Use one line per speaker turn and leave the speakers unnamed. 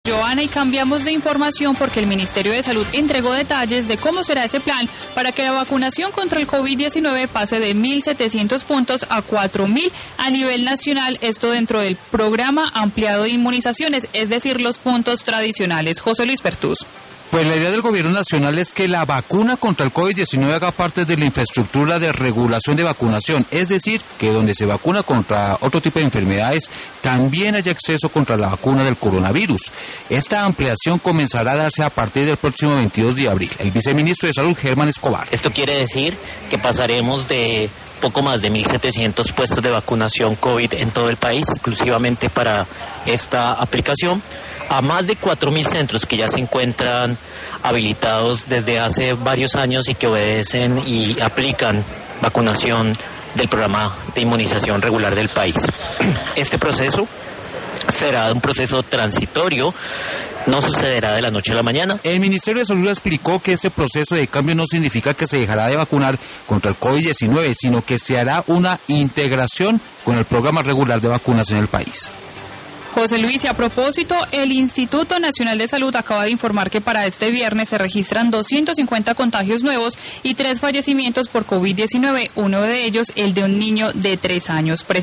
Joana, y cambiamos de información porque el Ministerio de Salud entregó detalles de cómo será ese plan para que la vacunación contra el COVID-19 pase de 1.700 puntos a 4.000 a nivel nacional, esto dentro del programa ampliado de inmunizaciones, es decir, los puntos tradicionales. José Luis Pertús.
Pues la idea del gobierno nacional es que la vacuna contra el COVID-19 haga parte de la infraestructura de regulación de vacunación, es decir, que donde se vacuna contra otro tipo de enfermedades, también haya acceso contra la vacuna del coronavirus. Esta ampliación comenzará a darse a partir del próximo 22 de abril. El viceministro de Salud, Germán Escobar.
Esto quiere decir que pasaremos de poco más de 1.700 puestos de vacunación COVID en todo el país, exclusivamente para esta aplicación, a más de 4.000 centros que ya se encuentran habilitados desde hace varios años y que obedecen y aplican vacunación del programa de inmunización regular del país. Este proceso será un proceso transitorio, no sucederá de la noche a la mañana.
El Ministerio de Salud explicó que este proceso de cambio no significa que se dejará de vacunar contra el COVID-19, sino que se hará una integración con el programa regular de vacunas en el país.
José Luis, y a propósito, el Instituto Nacional de Salud acaba de informar que para este viernes se registran 250 contagios nuevos y 3 fallecimientos por COVID-19, uno de ellos el de un niño de 3 años.